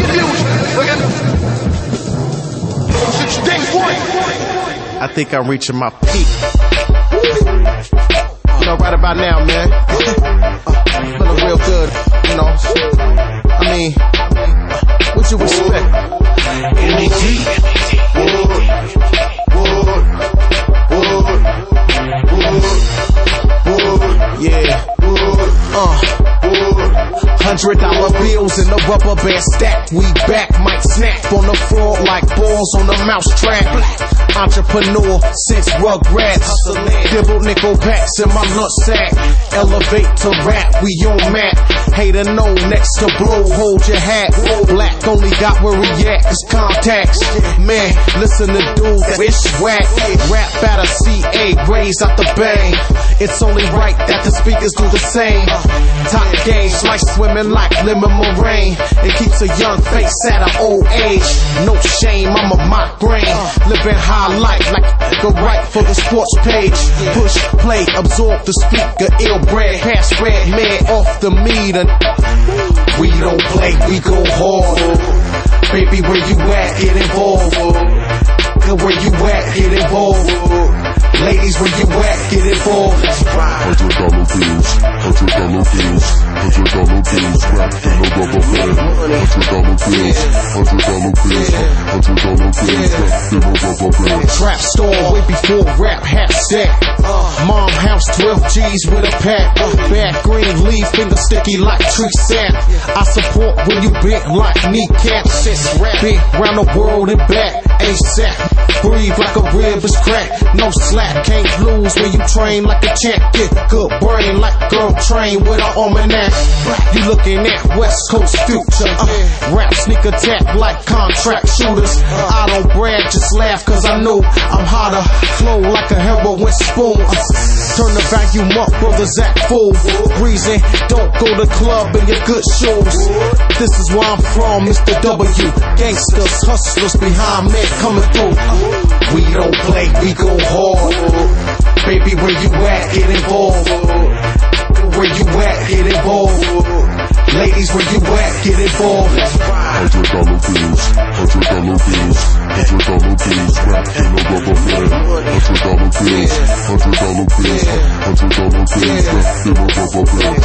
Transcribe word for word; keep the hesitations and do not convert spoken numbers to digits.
I think I'm reaching my peak. You know, right about now, man. Feeling real good, you know. I mean, what you expect? M E T. Yeah. Uh. Hundred dollar bills in a rubber band stack. We back, might snap on the floor like balls on a mouse trap. Entrepreneur since Rugrats. Dibble nickel packs in my nutsack. Elevate to rap, we on map. Hater no next to blow, hold your hat. Black only got where we at, it's contacts. Man, listen to dude that is whack. Rap out of C A, raise out the bang. It's only right that the speakers do the same. Top gauge, like swimming like lemon meringue. It keeps a young face at an old age. No shame, I'm a migraine. Living high life like the right for the sports page. Push, play, absorb the speaker. Ill bread, pass red man off the meter. We don't play, we go hard. Baby, where you at, get involved. Where you at, get involved. Ladies, where you at, get involved. Hundred dollar bills, hundred dollar bills, hundred dollar bills, wrapped in a rubber band. Hundred dollar bills, hundred dollar bills, hundred dollar bills, wrapped in a rubber band. Trap store way before rap hat set. Mom house twelve G's with a pack. Bad green leaf, finger sticky like tree sap. I support when you big like kneecaps. Big round the world and back. ASAP. Breathe like a rib is cracked. No slack, can't lose when you train like a champ. Get good brain like girl train with an almanac. You looking at West Coast future. Uh, rap sneak attack like contract shooters. I don't brag, just laugh cause I know I'm hotter. Flow like a heroin spoon. Uh, turn the vacuum up, brothers act full. Breezing, don't go to club in your good shoes. This is where I'm from, Mister W. Gangsters, hustlers behind me coming through. We don't play, we go hard. Baby, where you at, get involved. Where you at, get involved. Ladies, where you at, get involved. Hundred dollar bills, hundred dollar bills, hundred dollar bills, wrapped in a rubber band. Hundred dollar bills, hundred dollar bills, hundred dollar bills, wrapped in a rubber band.